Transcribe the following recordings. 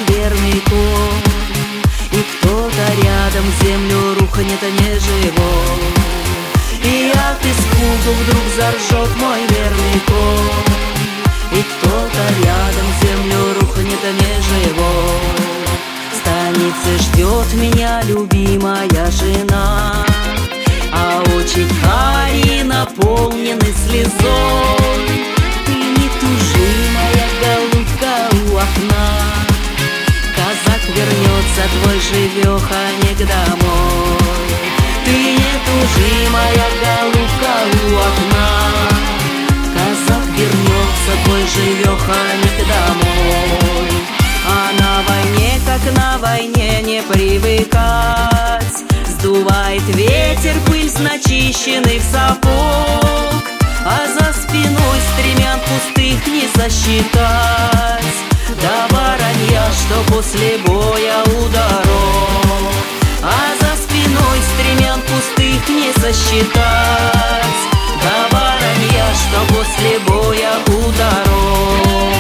верный конь, и кто-то рядом землю рухнет неживой. И от испуга вдруг заржет мой верный конь, и кто-то рядом землю рухнет неживой. В станице ждет меня любимая жена, а очи карие наполнены слезой. Ты не тужи, моя голубка, у окна, казак вернется твой живеханик домой. Ты не тужи, моя голубка, у окна, казак вернется твой живеханик домой. А на войне, как на войне, не привыкать. Сдувает ветер пыль с начищенных сапог, а за спиной стремян пустых не сосчитать. Да воронья, что после боя у дорог, а за спиной стремян пустых не сосчитать. Да воронья, что после боя у дорог.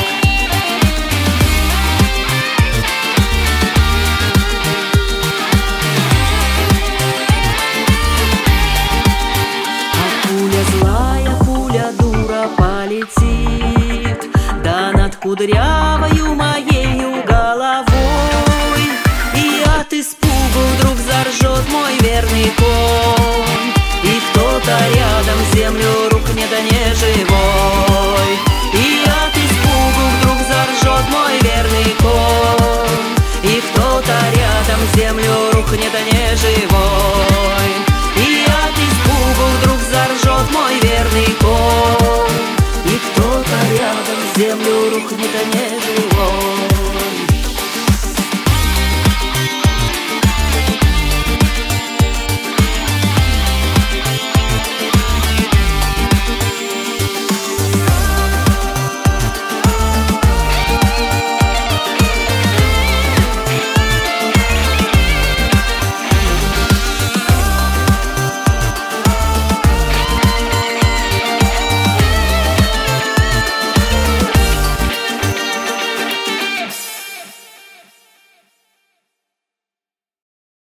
Злая пуля дура полетит, да над кудрявою моею головой. И от испугу вдруг заржет мой верный конь, и кто-то рядом землю рухнет неживой. И от испугу вдруг заржет мой верный конь, и кто-то рядом землю рухнет неживой. И от испугу вдруг заржет мой верный конь, и кто-то рядом землю рухнет неживой.